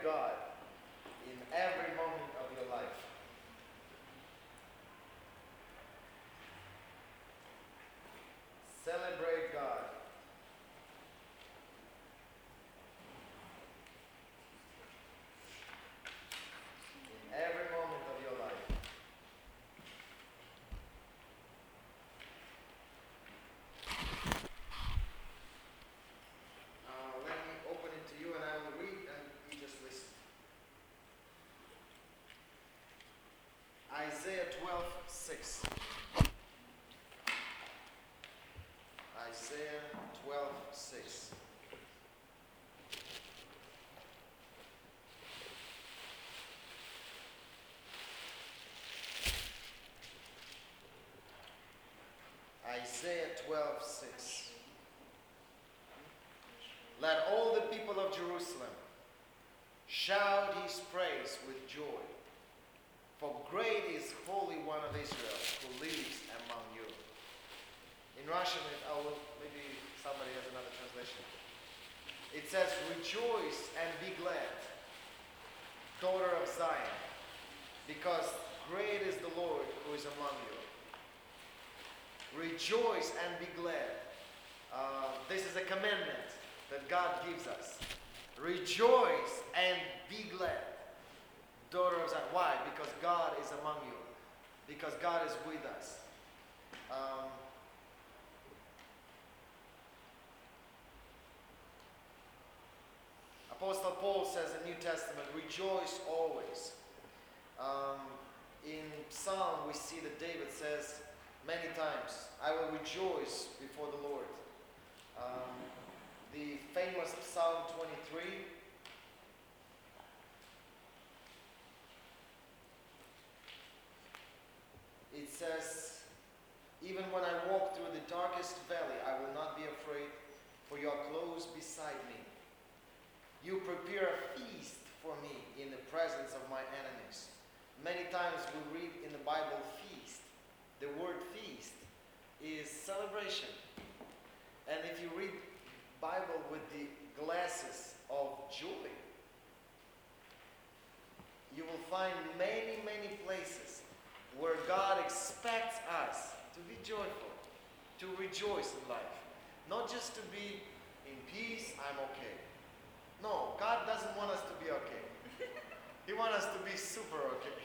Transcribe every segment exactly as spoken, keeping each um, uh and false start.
God in every moment of your life. Celebrate God. In every moment of your life. Uh, let me open it to you and I will read and you just listen. Isaiah twelve six. Isaiah twelve six. Isaiah twelve six. Let all the people of Jerusalem shout his praise with joy. For great is Holy One of Israel who lives among you. In Russian, I will, maybe somebody has another translation. It says, rejoice and be glad, daughter of Zion, because great is the Lord who is among you. Rejoice and be glad. Uh, this is a commandment that God gives us. Rejoice and be glad, daughter of Zion. Why? Because God is among you. Because God is with us. Um, Apostle Paul says in the New Testament, rejoice always. Um, in Psalm, we see that David says many times, I will rejoice before the Lord. Um, the famous Psalm twenty-three. It says, even when I walk through the darkest valley, I will not be afraid, for you are close beside me. You prepare a feast for me in the presence of my enemies. Many times we read in the Bible feast. The word feast is celebration. And if you read Bible with the glasses of joy, you will find many, many places where God expects us to be joyful, to rejoice in life. Not just to be in peace, I'm okay. No, God doesn't want us to be okay. He wants us to be super okay.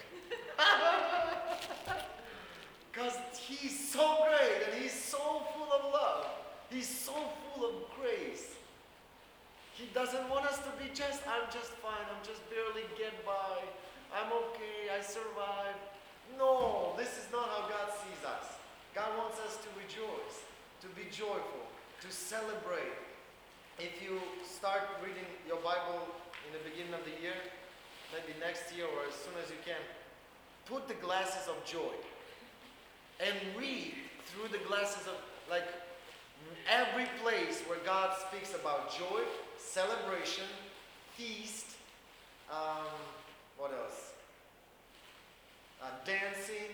Because He's so great and He's so full of love. He's so full of grace. He doesn't want us to be just, I'm just fine, I'm just barely get by, I'm okay, I survive. No, this is not how God sees us. God wants us to rejoice, to be joyful, to celebrate. If you start reading your Bible in the beginning of the year, maybe next year or as soon as you can, put the glasses of joy and read through the glasses of, like, every place where God speaks about joy, celebration, feast, um, what else? Uh, dancing,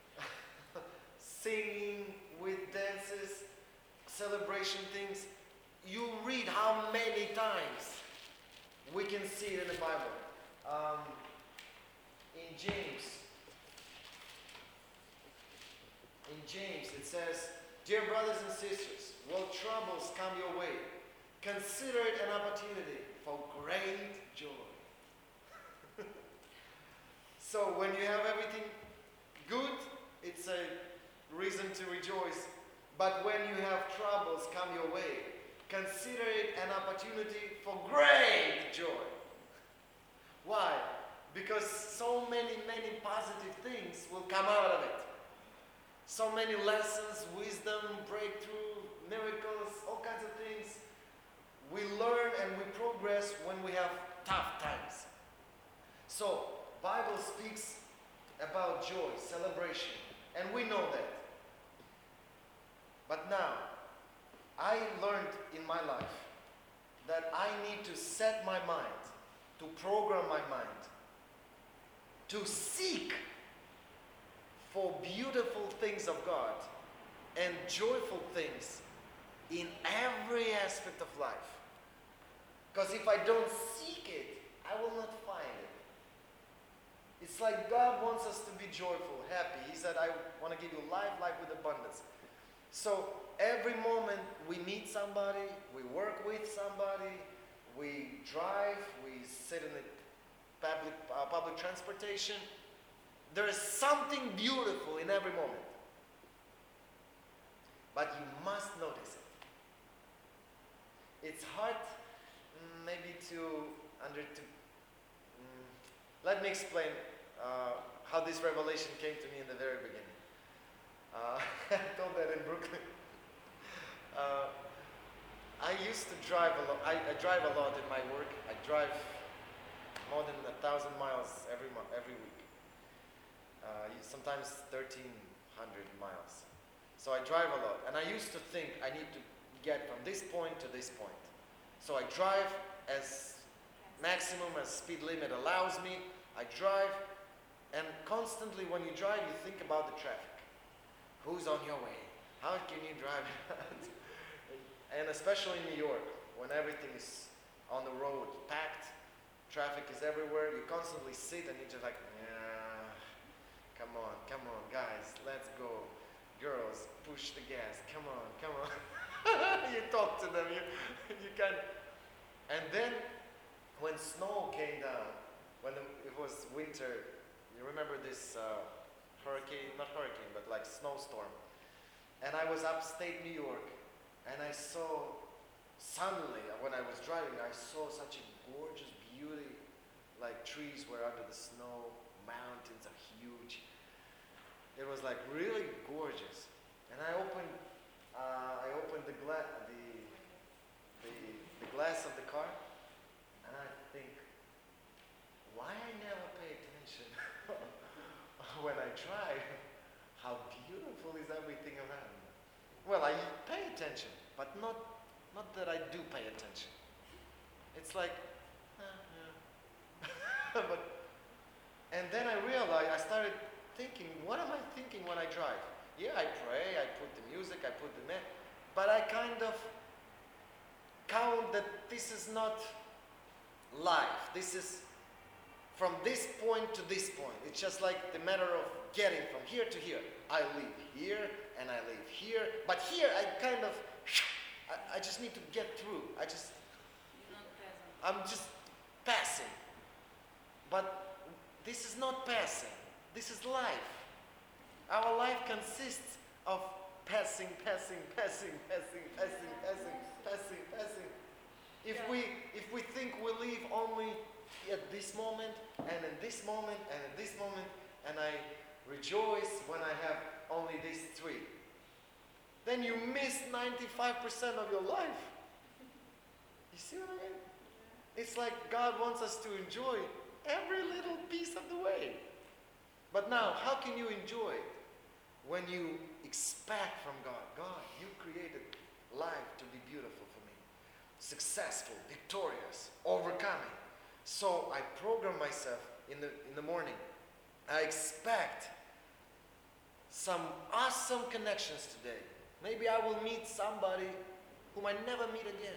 singing with dances, celebration things. You read how many times we can see it in the Bible. Um, in James, in James it says, dear brothers and sisters, while troubles come your way, consider it an opportunity for great joy. So when you have everything good, it's a reason to rejoice. But when you have troubles come your way, consider it an opportunity for great joy. Why? Because so many, many positive things will come out of it. So many lessons, wisdom, breakthrough, miracles, all kinds of things. We learn and we progress when we have tough times. So, Bible speaks about joy, celebration, and we know that. But now, I learned in my life that I need to set my mind, to program my mind, to seek for beautiful things of God and joyful things in every aspect of life. Because if I don't seek it, I I will not find it. It's like God wants us to be joyful, happy. He said, I want to give you life, life with abundance. So every moment we meet somebody, we work with somebody, we drive, we sit in the public, uh, public transportation, there is something beautiful in every moment. But you must notice it. It's hard mm, maybe to under to mm, let me explain uh, how this revelation came to me in the very beginning. Uh, I told that in Brooklyn. Uh, I used to drive a lot. I, I drive a lot in my work. I drive more than a thousand miles every month, every week. Uh, sometimes thirteen hundred miles. So I drive a lot, and I used to think I need to get from this point to this point. So I drive as maximum as speed limit allows me. I drive, and constantly when you drive, you think about the traffic. Who's on your way? How can you drive? And especially in New York, when everything is on the road, packed, traffic is everywhere, you constantly sit and you're just like, yeah, come on, come on, guys, let's go. Girls, push the gas, come on, come on. You talk to them, you, you can. And then, when snow came down, when the, it was winter, you remember this uh, hurricane, not hurricane, but like snowstorm. And I was upstate New York, and I saw, suddenly, when I was driving, I saw such a gorgeous beauty, like trees were under the snow, mountains are huge. It was like really gorgeous. And I opened, uh, I opened the, gla the, the, the glass of the car, and I think, why I never pay attention when I drive? How beautiful is everything around me? Well, I pay attention, but not, not that I do pay attention. It's like, uh, yeah. But, and then I realized, I started thinking, what am I thinking when I drive? Yeah, I pray, I put the music, I put the net, but I kind of count that this is not life. This is from this point to this point. It's just like the matter of getting from here to here. I live here and I live here, but here I kind of, I, I just need to get through. I just, I'm just passing. But this is not passing. This is life. Our life consists of passing, passing, passing, passing, passing, passing, passing, passing. If we, if we think we live only at this moment, and in this moment, and in this moment, and I rejoice when I have only these three, then you miss ninety-five percent of your life. You see what I mean? It's like God wants us to enjoy every little piece of the way. But now, how can you enjoy it when you expect from God? God, you created life to be beautiful for me. Successful, victorious, overcoming. So I program myself in the, in the morning. I expect some awesome connections today. Maybe I will meet somebody whom I never meet again.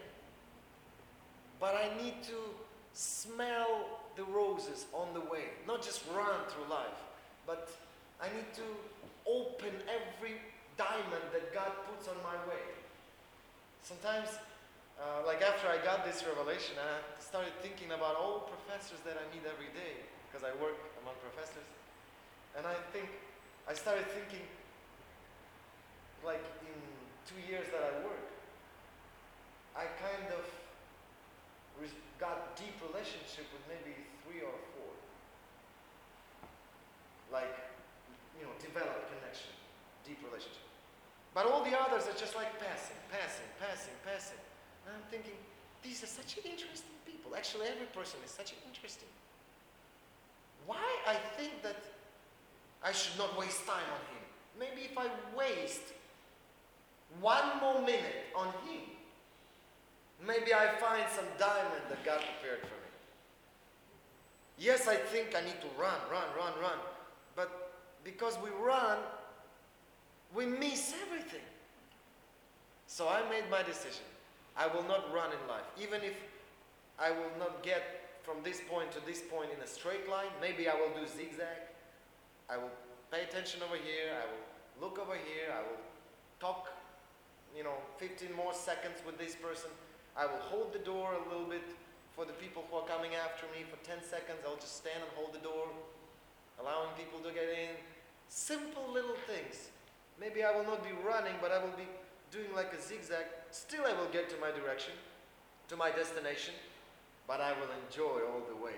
But I need to smell the roses on the way, not just run through life. But I need to open every diamond that God puts on my way. Sometimes, uh, like after I got this revelation, I started thinking about all professors that I meet every day, because I work among professors. And I think, I started thinking, like in two years that I work, I kind of got deep relationship with maybe three or four. Like, you know, develop connection, deep relationship. But all the others are just like passing, passing, passing, passing. And I'm thinking, these are such interesting people. Actually, every person is such interesting. Why I think that I should not waste time on him? Maybe if I waste one more minute on him, maybe I find some diamond that God prepared for me. Yes, I think I need to run, run, run, run. But because we run, we miss everything. So I made my decision. I will not run in life. Even if I will not get from this point to this point in a straight line. Maybe I will do zigzag. I will pay attention over here. I will look over here. I will talk, you know, fifteen more seconds with this person. I will hold the door a little bit for the people who are coming after me. For ten seconds, I'll just stand and hold the door, allowing people to get in. Simple little things. Maybe I will not be running, but I will be doing like a zigzag. Still I will get to my direction, to my destination, but I will enjoy all the way.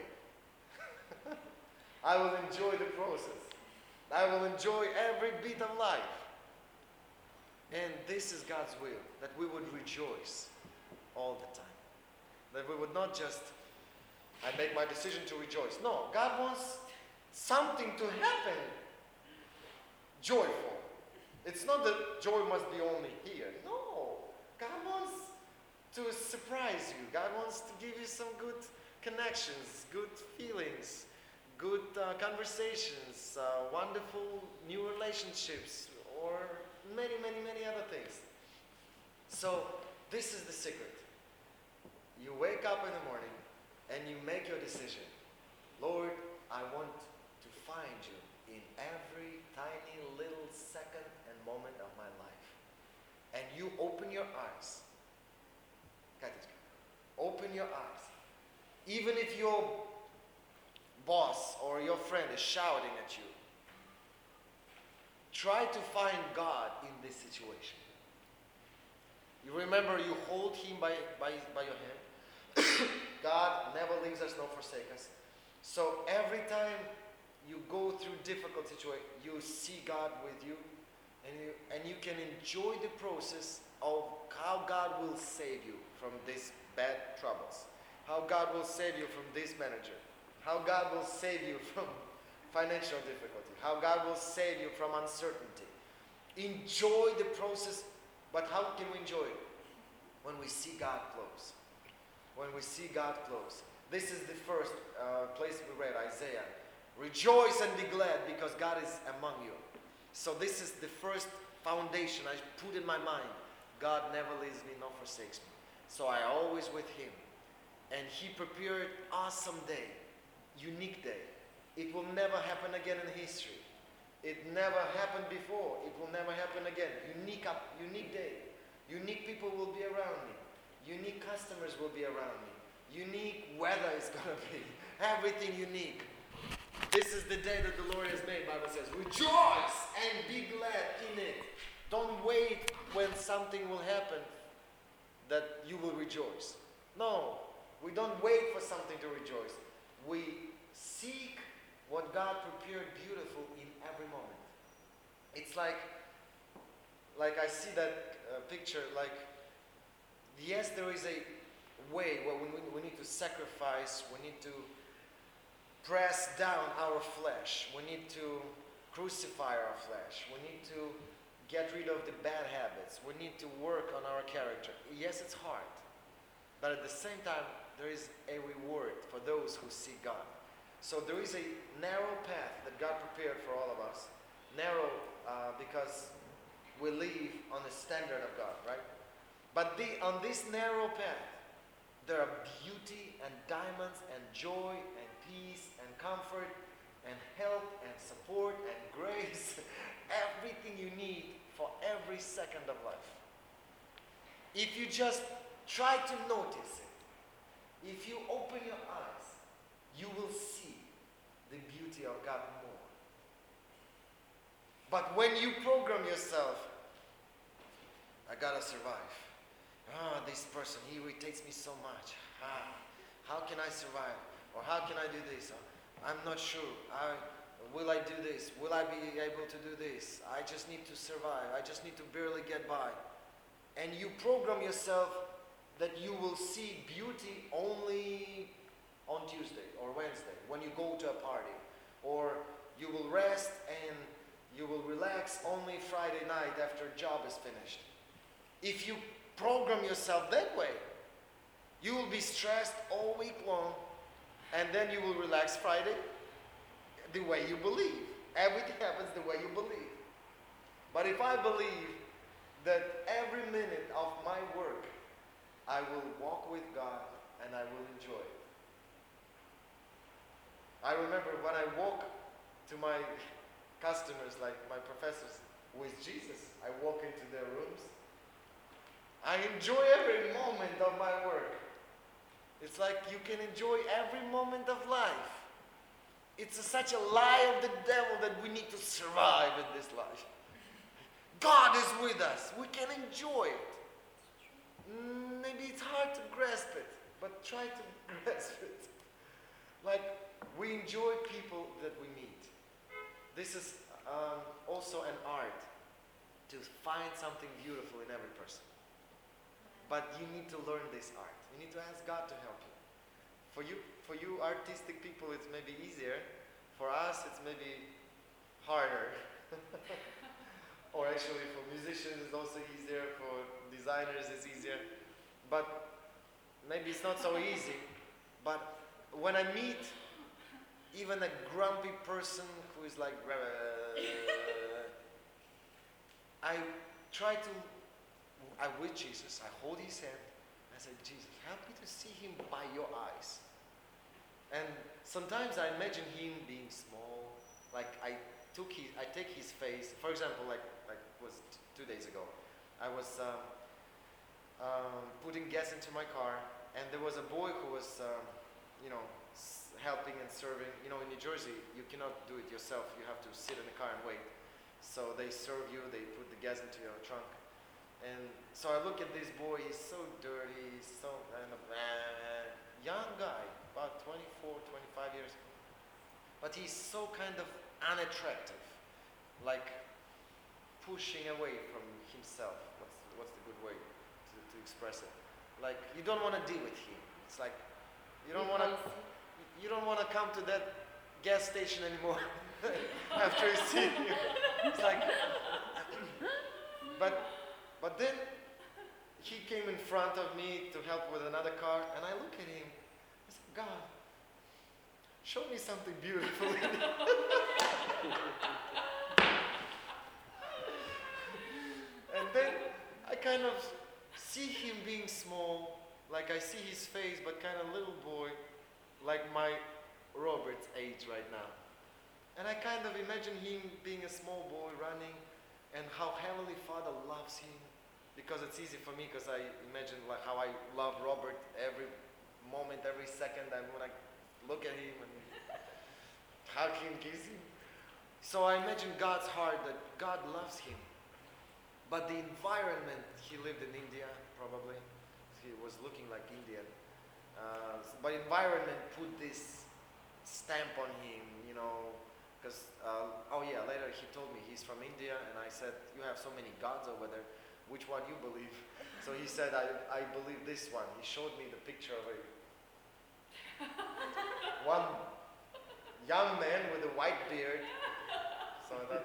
I will enjoy the process. I will enjoy every bit of life. And this is God's will, that we would rejoice all the time. That we would not just, I make my decision to rejoice. No, God wants something to happen joyful. It's not that joy must be only here. No, God wants to surprise you. God wants to give you some good connections, good feelings, good uh, conversations, uh, wonderful new relationships, or many, many, many other things. So this is the secret. You wake up in the morning and you make your decision. Lord, I want to find you in every tiny little second and moment of my life. And you open your eyes. Open your eyes. Even if your boss or your friend is shouting at you, try to find God in this situation. You remember, you hold him by, by, by your hand. God never leaves us nor forsakes us. So every time you go through difficult situation, you see God with you, and you and you can enjoy the process of how God will save you from these bad troubles, how God will save you from this manager, how God will save you from financial difficulty, how God will save you from uncertainty. Enjoy the process, but how can we enjoy it? When we see God close. When we see God close. This is the first uh, place we read, Isaiah. Rejoice and be glad because God is among you. So this is the first foundation I put in my mind. God never leaves me nor forsakes me. So I always with him. And he prepared awesome day, unique day. It will never happen again in history. It never happened before. It will never happen again. Unique up, unique day. Unique people will be around me. Unique customers will be around me. Unique weather is going to be. Everything unique. This is the day that the Lord has made, Bible says. Rejoice and be glad in it. Don't wait when something will happen that you will rejoice. No, we don't wait for something to rejoice. We seek what God prepared beautiful in every moment. It's like, like I see that uh, picture, like, yes, there is a way where we, we need to sacrifice, we need to press down our flesh, we need to crucify our flesh, we need to get rid of the bad habits, we need to work on our character. Yes, it's hard, but at the same time, there is a reward for those who seek God. So there is a narrow path that God prepared for all of us. Narrow uh, because we live on the standard of God, right? But the, on this narrow path, there are beauty and diamonds and joy and peace and comfort and help and support and grace. Everything you need for every second of life. If you just try to notice it, if you open your eyes, you will see the beauty of God more. But when you program yourself, I gotta survive. Ah, this person, he irritates me so much. Ah, how can I survive? Or how can I do this? I'm not sure. I, will I do this? Will I be able to do this? I just need to survive. I just need to barely get by. And you program yourself that you will see beauty only on Tuesday or Wednesday when you go to a party. Or you will rest and you will relax only Friday night after job is finished. If you program yourself that way, you will be stressed all week long, and then you will relax Friday the way you believe. Everything happens the way you believe. But if I believe that every minute of my work I will walk with God and I will enjoy it, I remember when I walk to my customers, like my professors, with Jesus, I walk into their rooms. I enjoy every moment of my work. It's like you can enjoy every moment of life. It's a, such a lie of the devil that we need to survive in this life. God is with us. We can enjoy it. Mm, Maybe it's hard to grasp it, but try to grasp it. Like, we enjoy people that we meet. This is um, also an art, to find something beautiful in every person. But you need to learn this art. You need to ask God to help you. For you, for you artistic people, it's maybe easier. For us, it's maybe harder. Or actually, for musicians, it's also easier. For designers, it's easier. But maybe it's not so easy. But when I meet even a grumpy person who is like, I try to, I with Jesus, I hold his hand. I say, Jesus, help me to see him by your eyes. And sometimes I imagine him being small. Like I took his, I take his face. For example, like like was t- two days ago, I was um, um, putting gas into my car, and there was a boy who was, um, you know, s- helping and serving. You know, in New Jersey, you cannot do it yourself. You have to sit in the car and wait. So they serve you. They put the gas into your trunk. And so I look at this boy. He's so dirty. He's so kind of uh, young guy, about twenty-four, twenty-five years. But he's so kind of unattractive, like pushing away from himself. What's what's the good way to, to express it? Like you don't want to deal with him. It's like you don't want to you don't want to come to that gas station anymore after you see you. It's like, but but then he came in front of me to help with another car, and I look at him. I said, God, show me something beautiful. And then I kind of see him being small, like I see his face, but kind of little boy, like my Robert's age right now. And I kind of imagine him being a small boy running, and how Heavenly Father loves him. Because it's easy for me, because I imagine like how I love Robert every moment, every second. I want to look at him and hug him, kiss him. So I imagine God's heart, that God loves him. But the environment, he lived in India, probably. He was looking like Indian. Uh, but environment put this stamp on him, you know. Because, uh, oh yeah, later he told me he's from India, and I said, you have so many gods over there. Which one you believe? So he said, I, I believe this one. He showed me the picture of a one young man with a white beard. So that,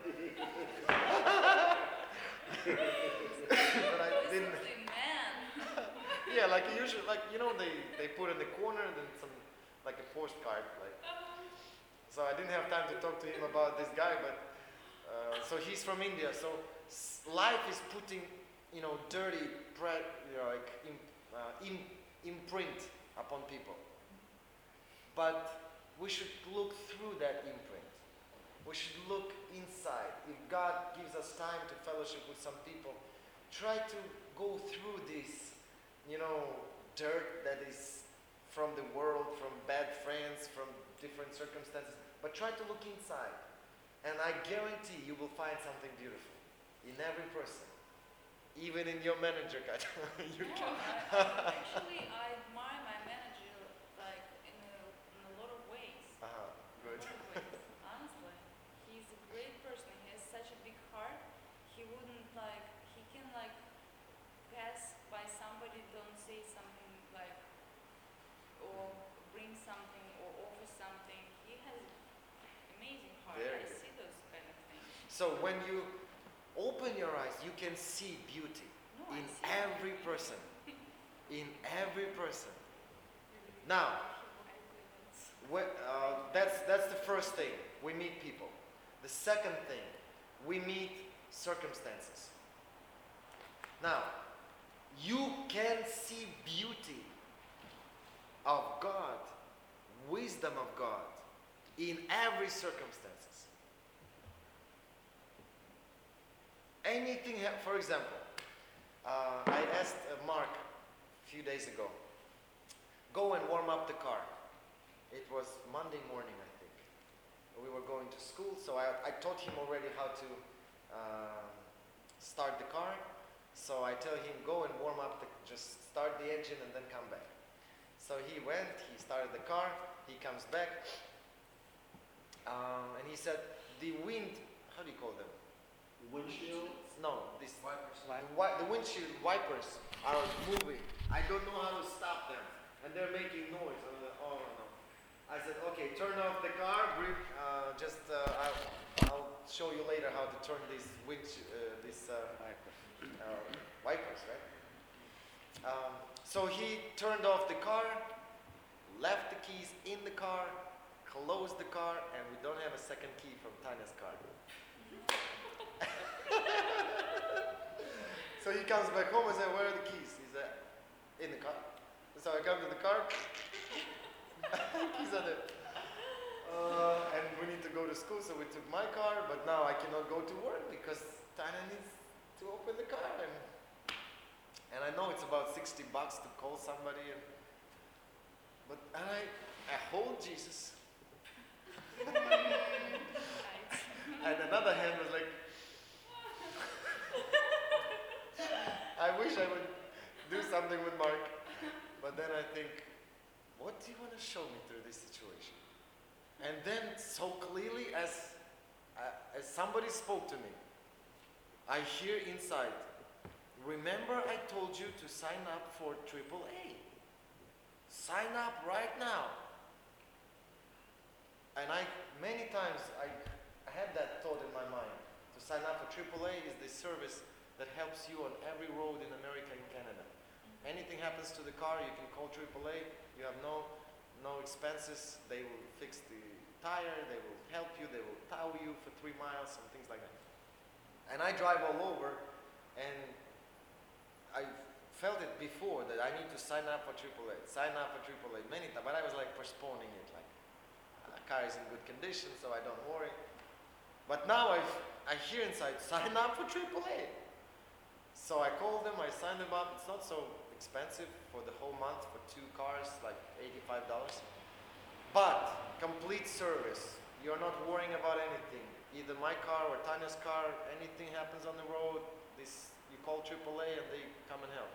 but I didn't. Yeah, like usually, like you know, they, they put in the corner, then some like a postcard, like. So I didn't have time to talk to him about this guy, but uh, so he's from India. So s- life is putting, you know, dirty, pre- you know, like in, uh, in, imprint upon people. But we should look through that imprint. We should look inside. If God gives us time to fellowship with some people, try to go through this, you know, dirt that is from the world, from bad friends, from different circumstances. But try to look inside. And I guarantee you will find something beautiful in every person. Even in your manager, Katja. You No, can. I, actually, I admire my manager like in a, in a lot of ways. Uh-huh, good. A lot of ways. Honestly, he's a great person. He has such a big heart. He wouldn't like. He can like pass by somebody, don't say something like, or bring something or offer something. He has amazing heart. Very I good. see those kind of things. So when you open your eyes, you can see beauty No, I in see every person. In every person. Now, what, uh, that's, that's the first thing. We meet people. The second thing, we meet circumstances. Now, you can see beauty of God, wisdom of God in every circumstances. Anything, ha- for example, uh, I asked uh, Mark a few days ago, go and warm up the car. It was Monday morning, I think. We were going to school, so I, I taught him already how to um, start the car. So I tell him, go and warm up, the, just start the engine and then come back. So he went, he started the car, he comes back, um, and he said, the wind, how do you call them? Windshield. No, this, Wipers. the, wi- the windshield wipers are moving. I don't know how to stop them, and they're making noise. I'm like, oh no. I said, okay, turn off the car, bring, uh, just, uh, I'll, I'll show you later how to turn these wind, uh, these uh, uh, wipers, right? Um, so he turned off the car, left the keys in the car, closed the car, and we don't have a second key from Tanya's car. So he comes back home and says, where are the keys? He said, in the car. So I come to the car, keys are there. Uh, and we need to go to school, so we took my car, but now I cannot go to work because Tanya needs to open the car. And, and I know it's about sixty bucks to call somebody. And, but and I, I hold Jesus. And another hand was like, I wish I would do something with Mark. But then I think, what do you want to show me through this situation? And then so clearly as, uh, as somebody spoke to me, I hear inside, remember I told you to sign up for triple A. Sign up right now. And I, many times, I, I had that thought in my mind. To sign up for triple A is the service that helps you on every road in America and Canada. Anything happens to the car, you can call triple A. You have no, no expenses. They will fix the tire, they will help you, they will tow you for three miles and things like that. And I drive all over, and I felt it before that I need to sign up for triple A, sign up for triple A many times, but I was like postponing it, like the car is in good condition, so I don't worry. But now I I hear inside, sign up for triple A. So I called them, I signed them up. It's not so expensive for the whole month for two cars, like eighty-five dollars. But complete service. You're not worrying about anything. Either my car or Tanya's car, anything happens on the road, this you call triple A and they come and help.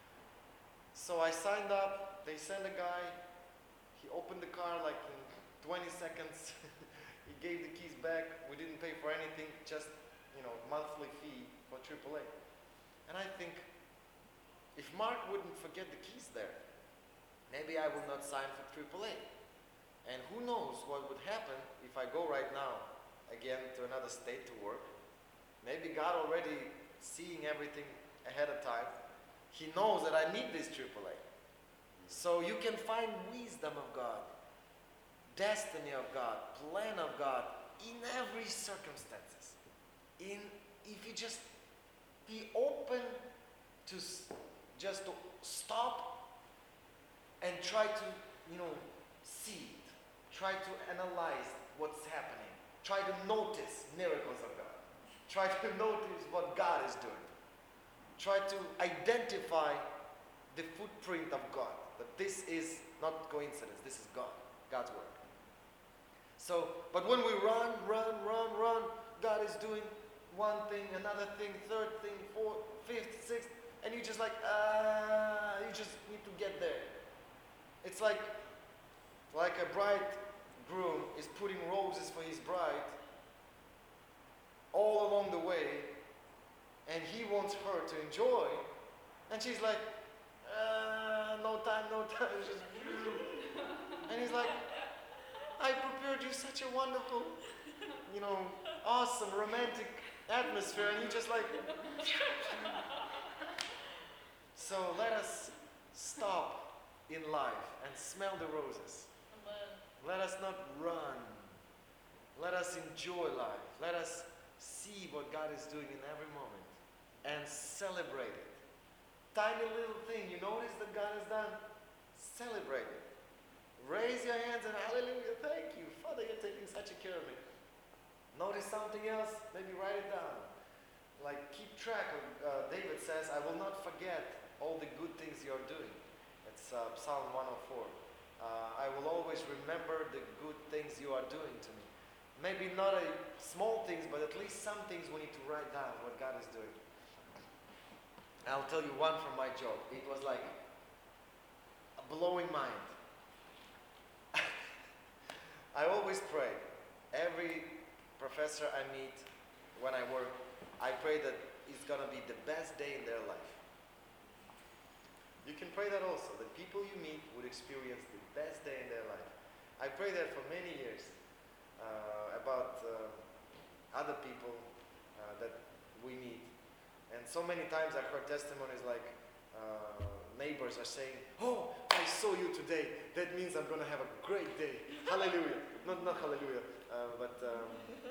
So I signed up, they sent a guy, he opened the car like in twenty seconds. He gave the keys back. We didn't pay for anything, just, you know, monthly fee for triple A. And I think, if Mark wouldn't forget the keys there, maybe I will not sign for triple A. And who knows what would happen if I go right now again to another state to work. Maybe God already seeing everything ahead of time, He knows that I need this triple A. So you can find wisdom of God, destiny of God, plan of God in every circumstances. In if you just be open to s- just to stop and try to, you know, see it. Try to analyze what's happening. Try to notice miracles of God. Try to notice what God is doing. Try to identify the footprint of God. That this is not coincidence. This is God. God's work. So, but when we run, run, run, run, God is doing one thing, another thing, third thing, fourth, fifth, sixth, and you just like, ah, you just need to get there. It's like, like a bridegroom is putting roses for his bride all along the way, and he wants her to enjoy, and she's like, ah, no time, no time. Just and he's like, I prepared you such a wonderful, you know, awesome, romantic atmosphere, and you just like. So let us stop in life and smell the roses. Let us not run. Let us enjoy life. Let us see what God is doing in every moment and celebrate it. Tiny little thing, you notice that God has done? Celebrate it. Raise your hands and hallelujah. Thank you. Father, you're taking such a care of me. Notice something else, maybe write it down. Like keep track of, uh, David says, I will not forget all the good things you're doing. It's uh, Psalm one oh four. Uh, I will always remember the good things you are doing to me. Maybe not a small things, but at least some things we need to write down what God is doing. I'll tell you one from my job. It was like a blowing mind. I always pray. Every professor I meet when I work, I pray that it's going to be the best day in their life. You can pray that also, that people you meet would experience the best day in their life. I pray that for many years uh, about uh, other people uh, that we meet. And so many times I've heard testimonies like uh, neighbors are saying, oh, I saw you today. That means I'm going to have a great day. Hallelujah. Not, not hallelujah, uh, but um,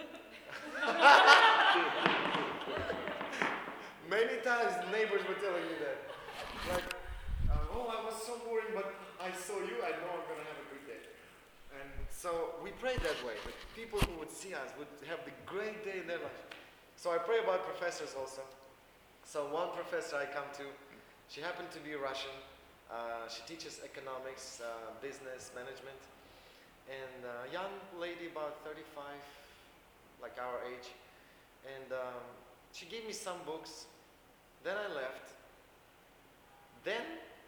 many times neighbors were telling me that. Like, uh, oh, I was so boring, but I saw you. I know I'm going to have a good day. And so we pray that way, that people who would see us would have the great day in their life. So I pray about professors also. So one professor I come to, she happened to be Russian. Uh, she teaches economics, uh, business, management. And a uh, young lady, about thirty-five, like our age. And um, she gave me some books. Then I left. Then,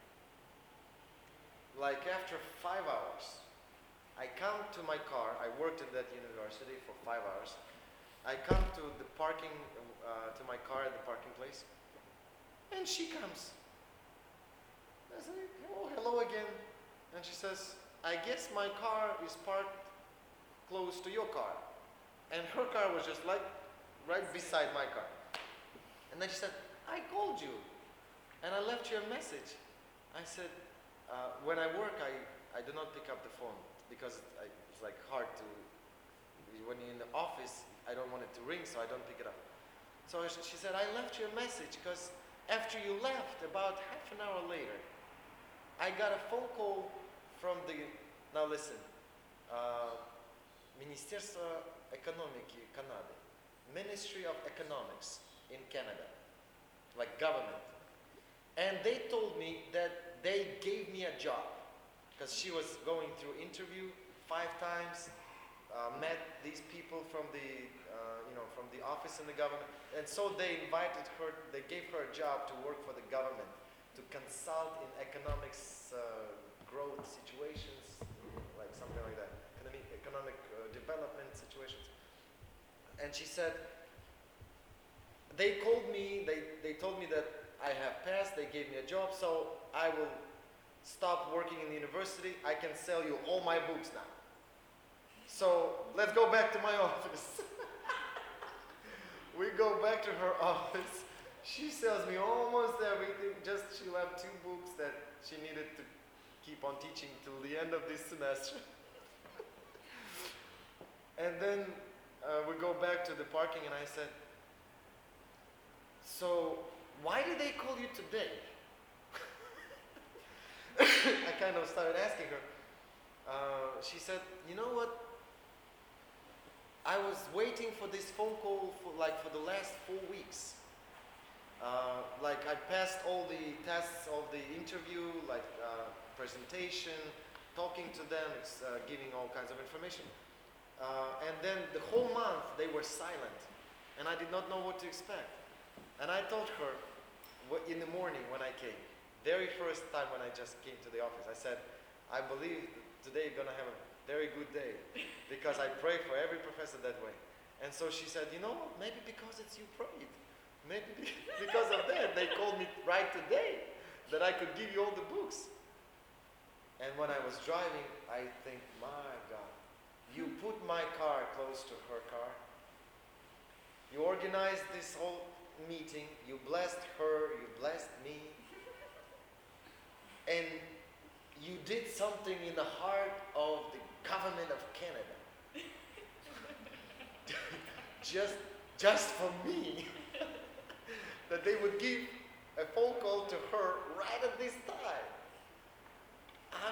like after five hours, I come to my car. I worked at that university for five hours. I come to the parking, uh, to my car at the parking place. And she comes. I say, oh, hello again. And she says, I guess my car is parked close to your car. And her car was just like right beside my car. And then she said, I called you. And I left you a message. I said, uh, when I work, I, I do not pick up the phone because I, it's like hard to, when you're in the office, I don't want it to ring, so I don't pick it up. So she said, I left you a message because after you left, about half an hour later, I got a phone call from the, now listen, uh, Министерство экономики Canada, Ministry of Economics in Canada, like government. And they told me that they gave me a job because she was going through interview five times, uh, met these people from the, uh, you know, from the office in the government. And so they invited her, they gave her a job to work for the government, to consult in economics uh, growth situations, like something like that, economic, economic uh, development situations. And she said, they called me, they, they told me that I have passed, they gave me a job, so I will stop working in the university, I can sell you all my books now. So let's go back to my office. We go back to her office. She sells me almost everything, just she left two books that she needed to keep on teaching till the end of this semester. And then uh, we go back to the parking and I said, so why did they call you today? I kind of started asking her. Uh, she said, you know what? I was waiting for this phone call for like for the last four weeks. Uh, like I passed all the tests of the interview, like uh, presentation, talking to them, uh, giving all kinds of information. Uh, and then the whole month they were silent, and I did not know what to expect. And I told her what, in the morning when I came, very first time when I just came to the office, I said, I believe today you're gonna have a very good day because I pray for every professor that way. And so she said, you know, maybe because it's you prayed. Maybe because of that, they called me right today that I could give you all the books. And when I was driving, I think, my God, you put my car close to her car. You organized this whole meeting. You blessed her. You blessed me. And you did something in the heart of the government of Canada. just, just for me. That they would give a phone call to her right at this time. I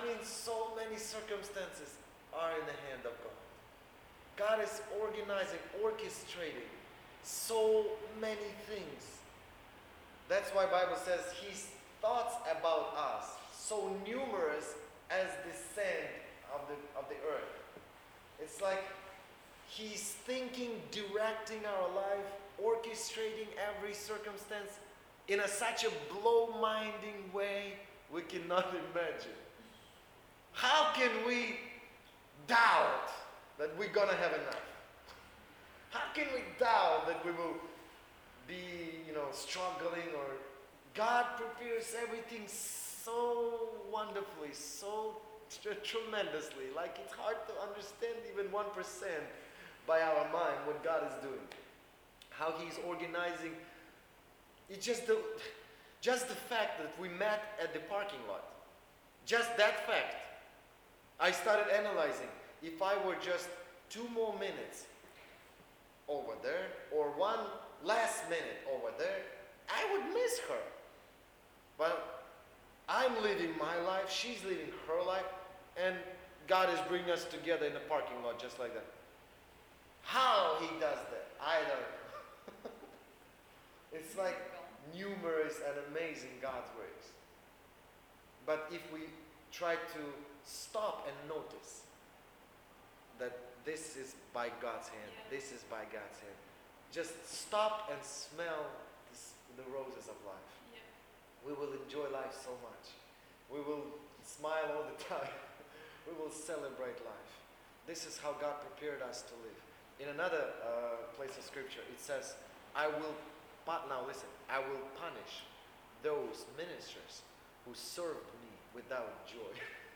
I mean, so many circumstances are in the hand of God. God is organizing, orchestrating so many things. That's why Bible says His thoughts about us so numerous as the sand of the of the earth. It's like He's thinking, directing our life, orchestrating every circumstance in a, such a blow-minding way we cannot imagine. How can we doubt that we're gonna have enough? How can we doubt that we will be, you know, struggling? Or God prepares everything so wonderfully, so tr- tremendously, like it's hard to understand even one percent by our mind what God is doing. How He's organizing. It's just the, just the fact that we met at the parking lot. Just that fact. I started analyzing. If I were just two more minutes over there, or one last minute over there, I would miss her. But I'm living my life, she's living her life, and God is bringing us together in the parking lot just like that. How He does that, I don't know. It's like numerous and amazing God's ways. But if we try to stop and notice that this is by God's hand, Yeah. this is by God's hand, just stop and smell this, the roses of life. Yeah. We will enjoy life so much. We will smile all the time. We will celebrate life. This is how God prepared us to live. In another uh, place of scripture, it says, I will, pu- now listen, I will punish those ministers who served me without joy.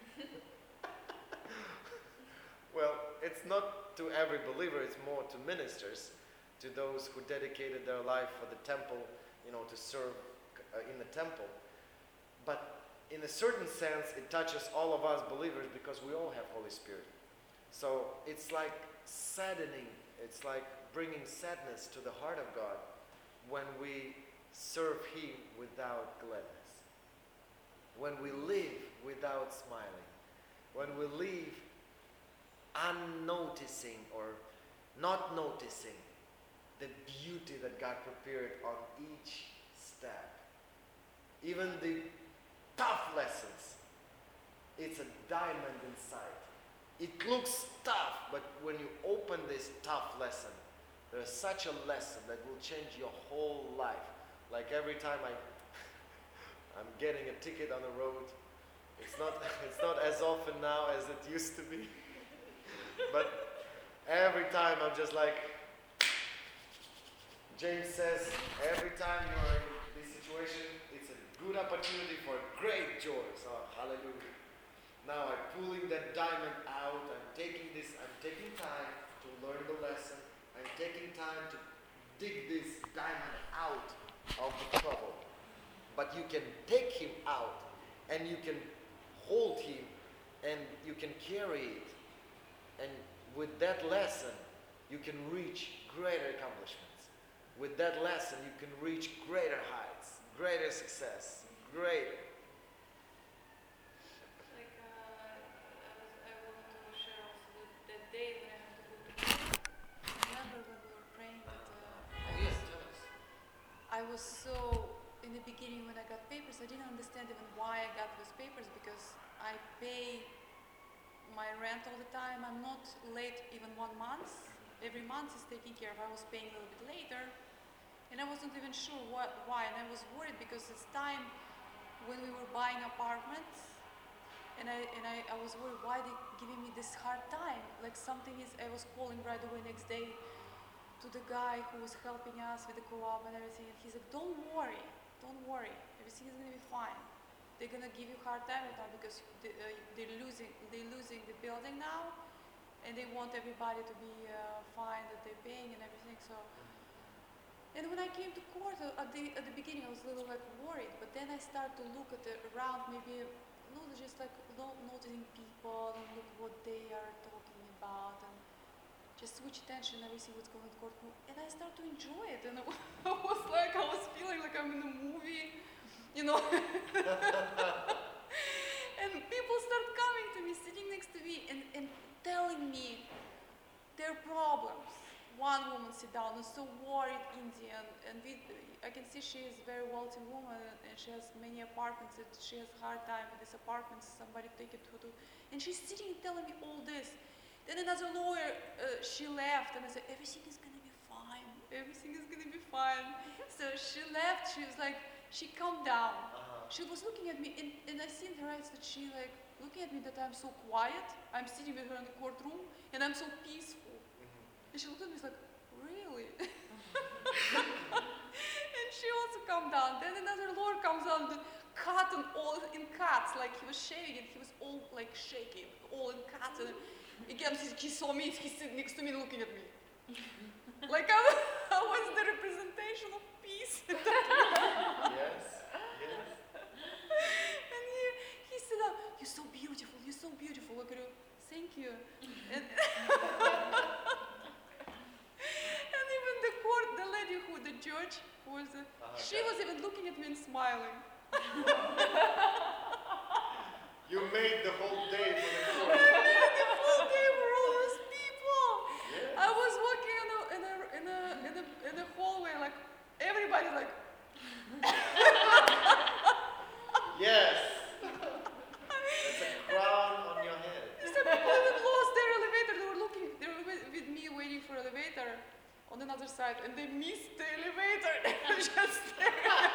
Well, it's not to every believer, it's more to ministers, to those who dedicated their life for the temple, you know, to serve uh, in the temple. But in a certain sense, it touches all of us believers because we all have Holy Spirit. So it's like saddening, it's like bringing sadness to the heart of God when we serve Him without gladness, when we live without smiling, when we live unnoticing or not noticing the beauty that God prepared on each step. Even the tough lessons, it's a diamond inside. It looks tough, but when you open this tough lesson, there's such a lesson that will change your whole life. Like every time I, I'm getting a ticket on the road, it's not, it's not as often now as it used to be. But every time I'm just like, James says, every time you're in this situation, it's a good opportunity for great joy. So, hallelujah. Now I'm pulling that diamond out. I'm taking this, I'm taking time to learn the lesson. I'm taking time to dig this diamond out of the trouble. But you can take him out and you can hold him and you can carry it. And with that lesson, you can reach greater accomplishments. With that lesson, you can reach greater heights, greater success, greater. Like, uh, I, was, I wanted to share also that, that day when I had to go to prayer. Remember when we were praying that uh, I, was, tell us. I was so, in the beginning when I got papers, I didn't understand even why I got those papers because I pay my rent all the time. I'm not late even one month. Every month is taken care of. I was paying a little bit later. And I wasn't even sure what, why. And I was worried because it's time when we were buying apartments. And I and I, I was worried, why they giving me this hard time? Like something is, I was calling right away next day to the guy who was helping us with the co-op and everything. And he's like, don't worry, don't worry. Everything is going to be fine. They're gonna give you hard time right now because they, uh, they're losing they're losing the building now, and they want everybody to be uh, fine that they're paying and everything. So, and when I came to court uh, at the at the beginning, I was a little like worried, but then I started to look at the around, maybe no, just like no, noticing people and look what they are talking about and just switch attention and everything what's going on in court, and I started to enjoy it, and I was like I was feeling like I'm in a movie. You know, and people start telling me their problems. One woman sit down, is so worried, Indian, and we, I can see she is a very wealthy woman, and she has many apartments, and she has a hard time with these apartments, somebody take it to do, and she's sitting and telling me all this. Then another lawyer, uh, she left, and I said, everything is gonna be fine, everything is gonna be fine. So she left, she was like, she calmed down. Uh-huh. She was looking at me, and, and I see in her eyes that she like, looking at me that I'm so quiet, I'm sitting with her in the courtroom, and I'm so peaceful. And she looked at me, she's like, really? And she also calmed down. Then another lawyer comes on, the cut and all in cuts, like he was shaving it, he was all like shaking, all in cuts. And again, he, he saw me, he's sitting next to me looking at me. Like I was, I was the representation of peace. Yes, yes. And he, he said, oh, you're so beautiful, you're so beautiful. I go, thank you. And, and even the court, the lady who, the judge, who was, uh, Uh-huh, she okay. was even looking at me and smiling. You made the whole day for the I court. made the full day for all those people. Yes. I was walking in a, in a, in a, in a, in a hallway, like, everybody like, Yes. That's a crown on your head. some people even lost their elevator. They were looking, they were with, with me waiting for elevator on another side, and they missed the elevator. They were just there.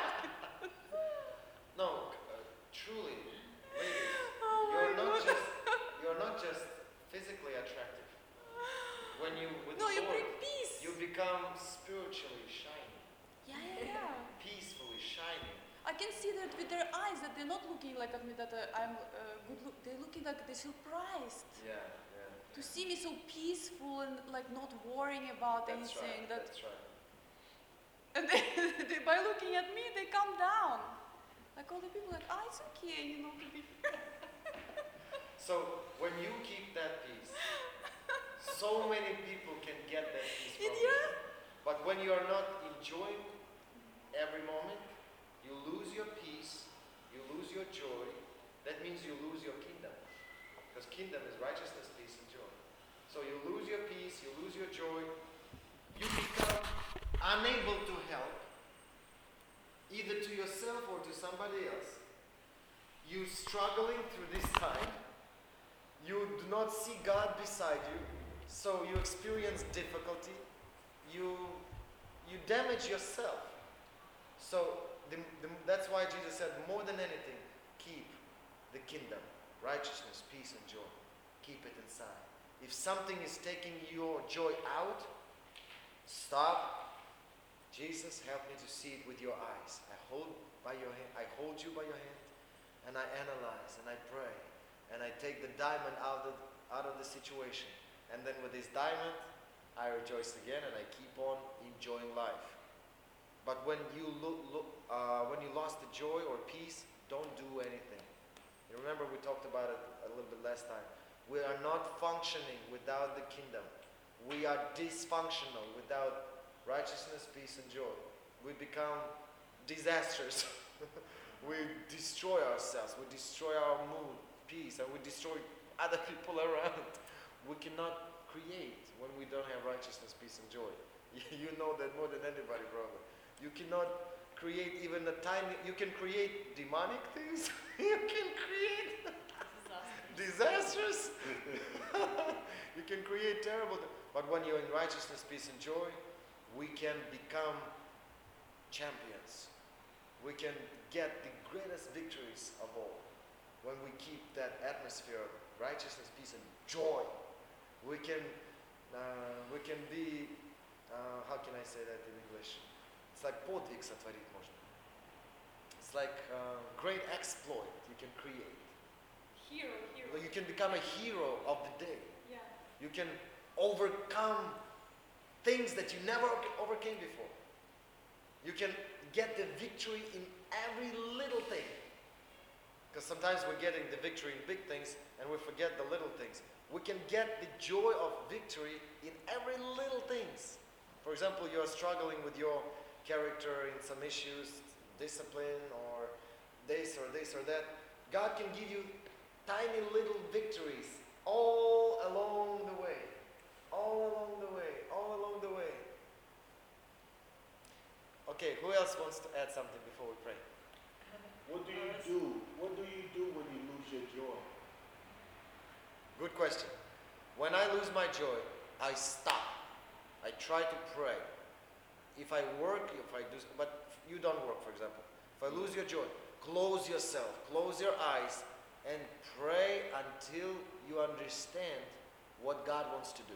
No, uh, truly, ladies, Oh my you're not God. just you're not just physically attractive. When you with No, the you Lord, bring peace. you become spiritually shining, Yeah, yeah, yeah. peacefully shining. I can see that with their eyes that they're not looking like at me that uh, I'm uh, good. Look. They're looking like they're surprised Yeah, yeah. to see me so peaceful and like not worrying about That's anything. right. That That's right. and they, they, by looking at me, they calm down. Like all the people, like, ah, it's okay, you know, to be. So when you keep that peace, so many people can get that peace from you. Yeah. But when you are not enjoying every moment, you lose your peace, you lose your joy. That means you lose your kingdom. Because kingdom is righteousness, peace, and joy. So you lose your peace, you lose your joy. You become unable to help, either to yourself or to somebody else. You struggling through this time. You do not see God beside you. So you experience difficulty. You, you damage yourself. So the, the, that's why Jesus said, more than anything, keep the kingdom, righteousness, peace, and joy. Keep it inside. If something is taking your joy out, stop. Jesus, help me to see it with your eyes. I hold by your hand. I hold you by your hand, and I analyze and I pray, and I take the diamond out of out of the situation, and then with this diamond, I rejoice again, and I keep on enjoying life. But when you look, look uh, when you lost the joy or peace, don't do anything. You remember we talked about it a little bit last time. We are not functioning without the kingdom. We are dysfunctional without righteousness, peace, and joy. We become disasters. We destroy ourselves. We destroy our mood, peace, and we destroy other people around. We cannot create when we don't have righteousness, peace, and joy. You know that more than anybody, brother. You cannot create even a tiny, you can create demonic things. You can create disasters. You can create terrible things. But when you're in righteousness, peace, and joy, we can become champions. We can get the greatest victories of all. When we keep that atmosphere of righteousness, peace, and joy, we can, uh, we can be, uh, how can I say that in English? It's like подвиг сотворить можно. It's like uh, great exploit you can create. Hero, hero. You can become a hero of the day. Yeah. You can overcome things that you never overcame before. You can get the victory in every little thing. Because sometimes we're getting the victory in big things and we forget the little things. We can get the joy of victory in every little things. For example, you're struggling with your character in some issues, discipline or this or this or that. God can give you tiny little victories all along the way. All along the way. All along the way. Okay, who else wants to add something before we pray? What do you do? What do you do when you lose your joy? Good question. When I lose my joy, I stop. I try to pray. If I work, if I do, but you don't work, for example. If I lose your joy, close yourself, close your eyes, and pray until you understand what God wants to do.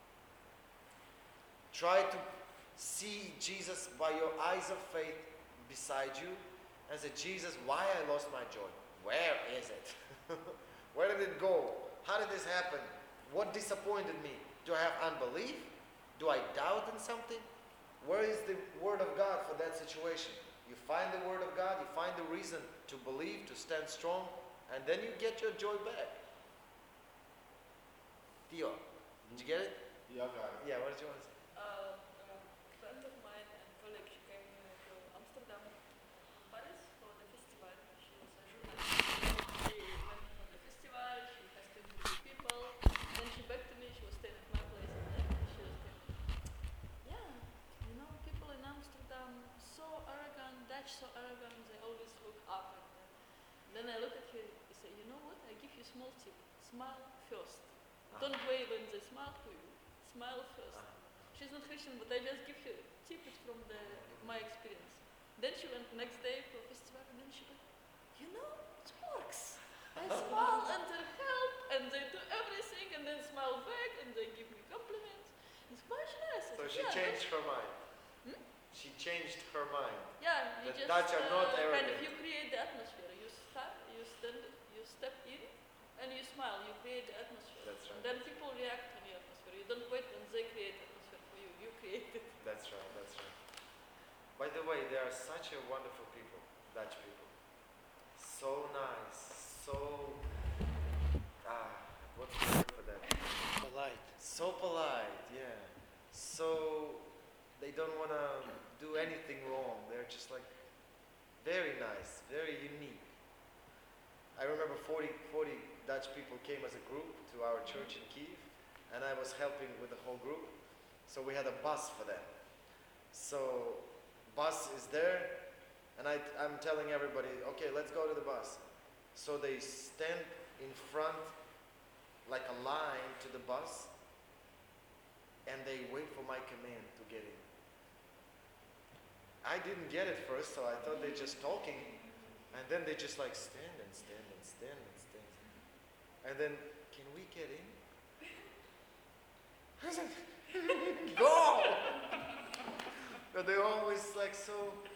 Try to see Jesus by your eyes of faith beside you and say, Jesus, why I lost my joy? Where is it? Where did it go? How did this happen? What disappointed me? Do I have unbelief? Do I doubt in something? Where is the Word of God for that situation? You find the Word of God, you find the reason to believe, to stand strong, and then you get your joy back. Theo, did you get it? Yeah, I got it. Yeah, what did you want to say? Uh, a friend of mine and colleague, she came uh, to Amsterdam, Paris for the festival. She is a journalist. She went for the festival, she has to meet with people. Then she back to me, she was staying at my place, and then she was telling me, yeah, you know, people in Amsterdam, so arrogant, Dutch so arrogant, they always look up at them. Then I look at her and say, you know what, I give you small tip, smile first. Don't wait when they smile to you, smile first. She's not Christian, but I just give her tip it from the, my experience. Then she went next day for a festival, and then she went, you know, it works. I smile and they help, and they do everything, and then smile back, and they give me compliments. It's quite nice. I So said, she yeah, changed her mind. Hmm? She changed her mind. Yeah, you The just Dutch are not uh, kind arrogant. of you create the atmosphere. You start, you stand, you step in, and you smile. You create the atmosphere. That's right. Then people react to the atmosphere. You don't wait when they create atmosphere for you. You create it. That's right, that's right. By the way, they are such a wonderful people, Dutch people. So nice, so, ah, what's the word for that? Polite. So polite, yeah. So, they don't want to do anything wrong. They're just like, very nice, very unique. I remember forty, forty Dutch people came as a group to our church in Kiev, and I was helping with the whole group. So we had a bus for them. So bus is there, and I, I'm telling everybody, okay, let's go to the bus. So they stand in front like a line to the bus, and they wait for my command to get in. I didn't get it first, so I thought they're just talking, and then they just like stand and stand and stand and stand. And then, can we get in? I said, go! But they're always like so,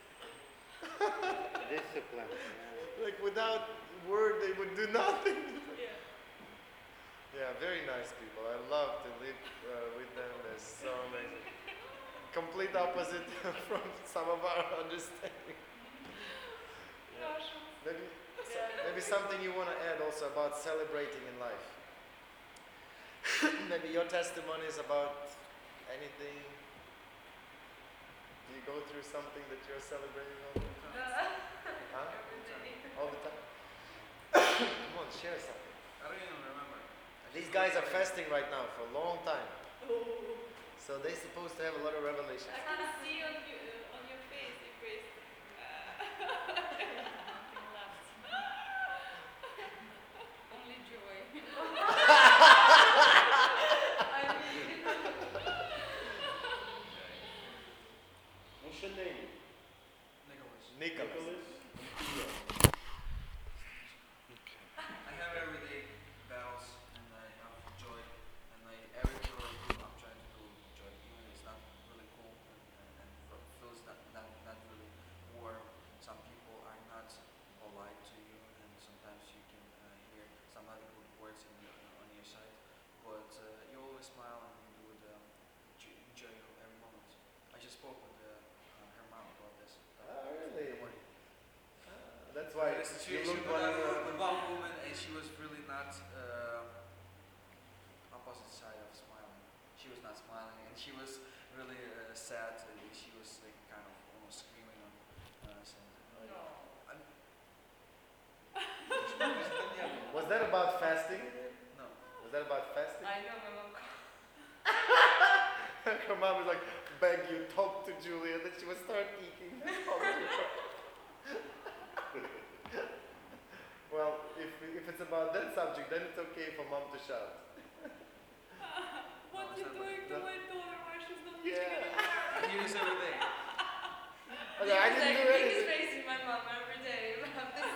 Discipline. Yeah. like without word they would do nothing. Yeah. Yeah, very nice people. I love to live uh, with them. They're so amazing. Complete opposite from some of our understanding. Yeah. Maybe, so, maybe something you want to add also about celebrating in life. Maybe your testimony is about anything. Do you go through something that you're celebrating all the time? Huh? All the time? Come on, share something. I don't even remember. I These just guys know are that- fasting right now for a long time. Oh. So they're supposed to have a lot of revelation. I can see on, you, uh, on your face if it's nothing left. Only joy. I mean, What's your name? Nicholas. Nicholas. I have everyday battles, and I have joy, and I every joy I do, I'm trying to do joy, even if it's not really cool and, and, and f- feels not, not not really warm. Some people are not polite to you, and sometimes you can uh, hear some other good words in the, on your side, but uh, you always smile and you would um, j- enjoy every moment. I just spoke with uh, uh, her mom about this. Ah, really? in the morning. Ah, that's why The you situation look with, one. uh, with one woman, and she was really not uh, opposite side of smiling. She was not smiling, and she was really uh, sad. And she was like kind of almost screaming on us. And, uh, no. I'm- Was that about fasting? no, Was that about fasting? I know my mom. Her mom was like, beg you, talk to Julia, then she would start eating. Talk to her. Well, if, if it's about that subject, then it's okay for mom to shout. What No, you it's not doing to about- my daughter? Why she's not eating Yeah. anymore? I hear this every day. Okay, I Because didn't do make his anything. face in my mom every day about this.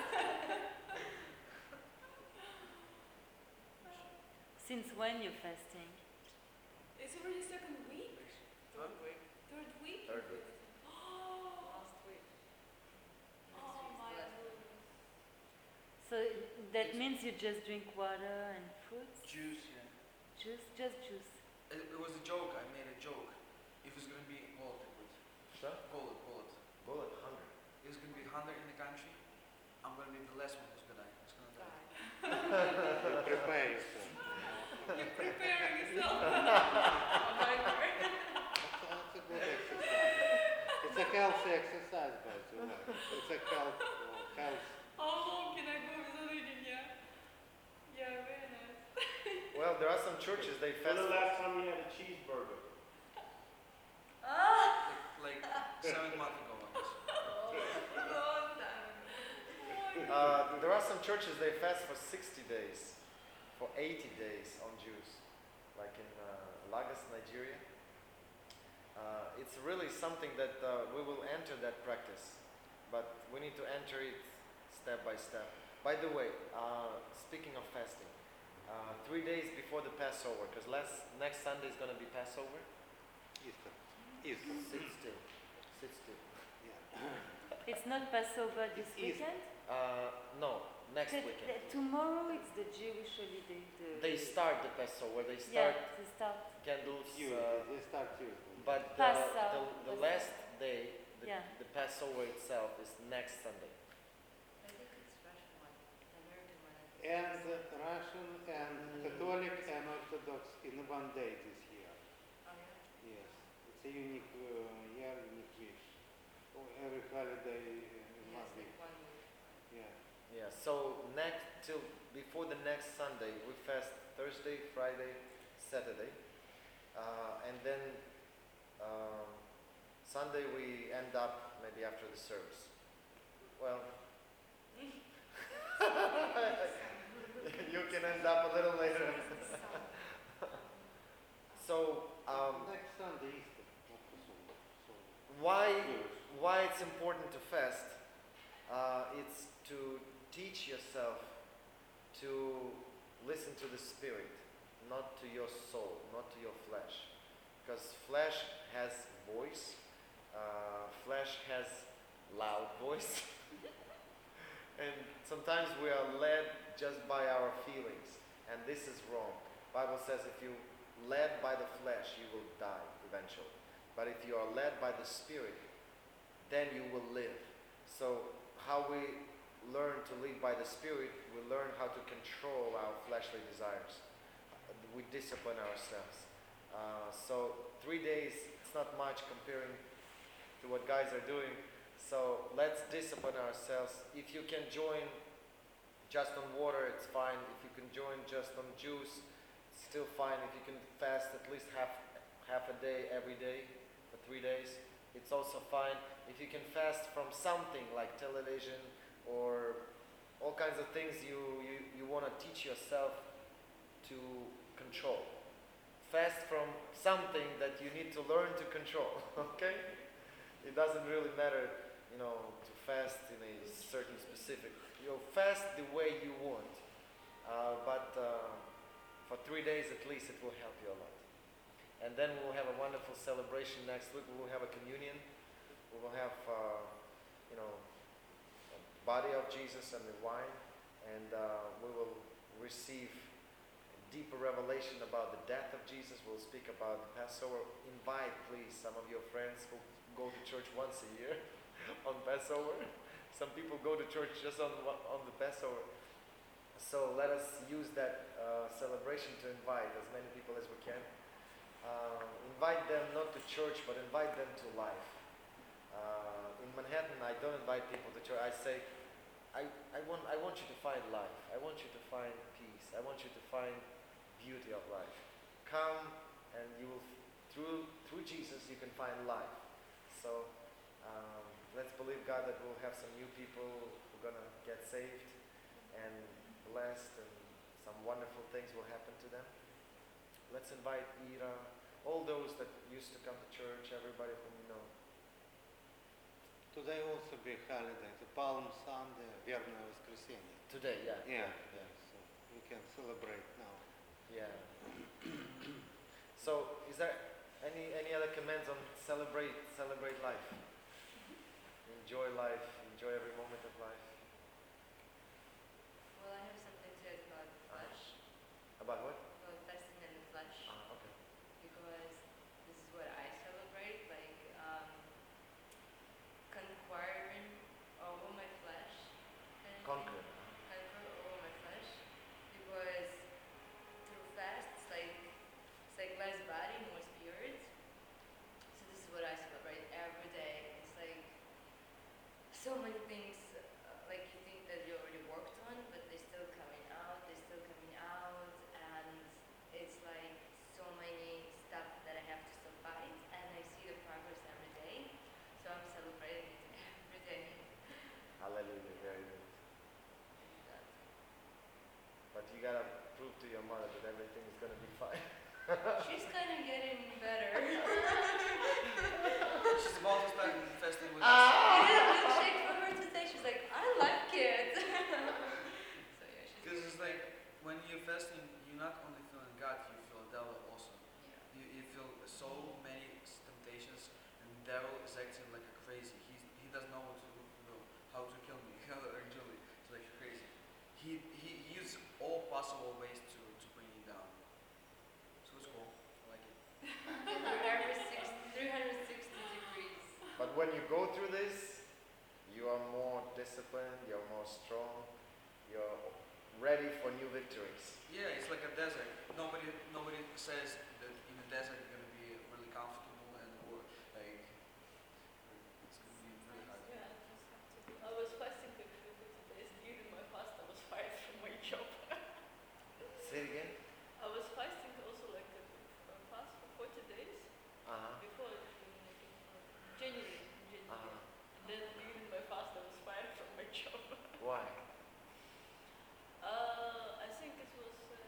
Since when you're fasting? It's already second week. Third week. Third week. Third week. Oh, Last week. oh my goodness. So that means you just drink water and fruits? Juice, yeah. Juice? Just juice. It, it was a joke. I made a joke. If it's gonna be gold, it would. Что? Gold, gold. Bullet hunger. If it's gonna be hundred in the country, I'm gonna be the last one who's gonna die. Who's gonna die. You prepare yourself. You're preparing yourself. Oh my God. That's a good exercise. It's a healthy exercise, by the way. It's a health, uh, health. How long can I go without eating? Yeah. Yeah, very nice. Well, there are some churches, they When fast. the last time you had a cheeseburger? Ah. Like, like seven months ago, I guess. Long time. Oh my God. Uh, there are some churches, they fast for sixty days, for eighty days on Jews, like in uh, Lagos, Nigeria. Uh, it's really something that uh, we will enter that practice, but we need to enter it step by step. By the way, uh, speaking of fasting, uh, three days before the Passover, because next Sunday is going to be Passover. Easter. Easter. Sit still. Sit still. Yeah. It's not Passover this It's weekend? Uh, no, next The- weekend. the- tomorrow it's the Jewish holiday. The, They start the Passover. They Yeah, start they start. candles. Tuesday. Uh, They start Tuesday. but uh, Passover. the, the last day, the, Yeah. the Passover itself is next Sunday. I think it's Russian one. American one. I think. And uh, Russian and Catholic and Orthodox in one day this year. Oh yeah. Yes. It's a unique uh, year, unique wish. Oh, every holiday uh, in Yes, one week. like one week. Yeah. Yeah. So next till before the next Sunday, we fast Thursday, Friday, Saturday, uh, and then um, Sunday we end up maybe after the service. Well. You can end up a little later. So, um, Next Sunday, Easter. not Passover. So, why Jewish. why it's important to fast? Uh, it's to teach yourself to listen to the spirit, not to your soul, not to your flesh, because flesh has voice. Uh, flesh has loud voice. And sometimes we are led just by our feelings, and this is wrong. Bible says if you led by the flesh, you will die eventually. But if you are led by the Spirit, then you will live. So how we learn to live by the Spirit, we learn how to control our fleshly desires. We discipline ourselves. Uh, so three days, it's not much comparing to what guys are doing. So let's discipline ourselves. If you can join just on water, it's fine. If you can join just on juice, it's still fine. If you can fast at least half half a day every day for three days, it's also fine. If you can fast from something like television or all kinds of things you, you, you want to teach yourself to control. Fast from something that you need to learn to control, okay? It doesn't really matter, you know, to fast in a certain specific. You know, fast the way you want, uh, but uh, for three days at least, it will help you a lot. And then we will have a wonderful celebration next week. We will have a communion. We will have, uh, you know, a body of Jesus and the wine, and uh, we will receive deeper revelation about the death of Jesus. We'll speak about the Passover. Invite, please, some of your friends who go to church once a year on Passover. Some people go to church just on on the Passover. So let us use that uh, celebration to invite as many people as we can. Uh, invite them not to church, but invite them to life. Uh, in Manhattan, I don't invite people to church. I say, I, I want I want you to find life. I want you to find peace. I want you to find beauty of life. Come and you will, through through Jesus, you can find life. So um, let's believe God that we'll have some new people who are gonna get saved and blessed, and some wonderful things will happen to them. Let's invite Ira, all those that used to come to church, everybody whom you know. Today also be holiday, the Palm Sunday, Вербное воскресенье. Today, yeah. Yeah, yeah. so we can celebrate now. Yeah. So, is there any any other commands on celebrate celebrate life? Enjoy life. Enjoy every moment of life. Well, I have something to add about flesh, About what? about fasting in the flesh, Ah, okay. because this is what I celebrate, like um, conquering over my flesh. kind of thing. Conquer. Conquer over my flesh, because through fast, it's like it's like less body, more spirit. So this is what I celebrate every day. It's like so many things, uh, like you think that you already worked on, but they're still coming out, they're still coming out, and it's like so many stuff that I have to still fight, and I see the progress every day, so I'm celebrating it every day. Hallelujah. Very good. And, But you gotta prove to your mother that everything is gonna be fine. uh, she's kind of getting better. She's about to start fasting with us. I did a milkshake for her today, she's like, I like it. So yeah, she's Because it's like when you're fasting, you're not only feeling God, you feel the devil also. yeah. You, you feel so many temptations, and the devil is acting like a crazy. He's, he doesn't know what to do, you know, how to kill me, how to actually, it's like crazy. He, he, he uses all possible ways to, to bring you down. So it's cool. I like it. Every six, three hundred sixty degrees. But when you go through this, you are more disciplined. You're more strong. You're ready for new victories. Yeah, it's like a desert. Nobody nobody says that in the desert you're gonna be really comfortable and or like it's gonna be really hard. Yeah, I just have to do. I was fasting actually for two days. During my fast, I was fired from my job. Say it again. I was fasting also like a, a fast for forty days Uh-huh. before actually when I came from January. January. Uh-huh. And then during my fast, I was fired from my job. Why? Uh, I think it was uh,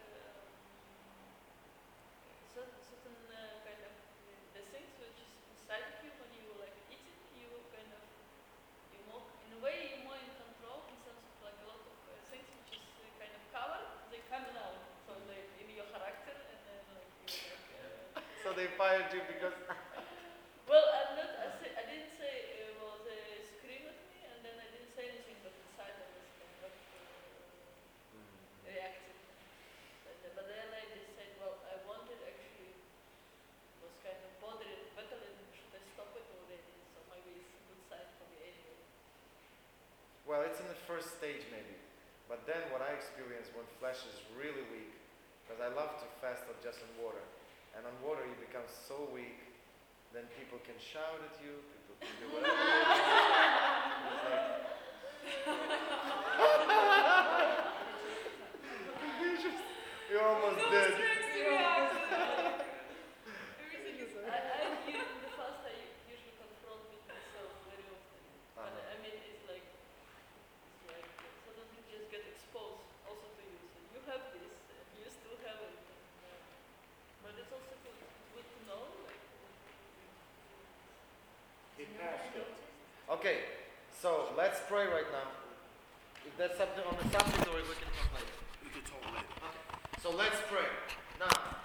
certain, certain uh, kind of uh, the things which is inside of you when you like eat it, you kind of you more in a way you're more in control in sense of like a lot of uh, things which is uh, kind of covered, they come out. So like in your character and then like you like. Uh, So they fired you because. well, I'm not. I, say, I didn't say uh, well they scream at me and then I didn't say anything, but inside I was kind of. Uh, reacted. But, uh, but then I just said, well, I wanted actually, was kind of bothering, battling, should I stop it already? So maybe it's a good sign for me anyway. Well, it's in the first stage maybe. But then what I experience when flesh is really weak, because I love to fast on just on water. And on water you become so weak, then people can shout at you, people can do whatever they want. It's like, you just, you're almost dead. Everything is, I, I during the fast I usually confront with myself very often. But Uh-huh. I mean, it's like, it's like, uh, certain things just get exposed also to you. So you have this, and you still have it. And, uh, but it's also good, good to know, like, He passed it. Okay, so let's pray right now. If there's something on the subject, or we can talk later. We can talk later. So let's pray. Now,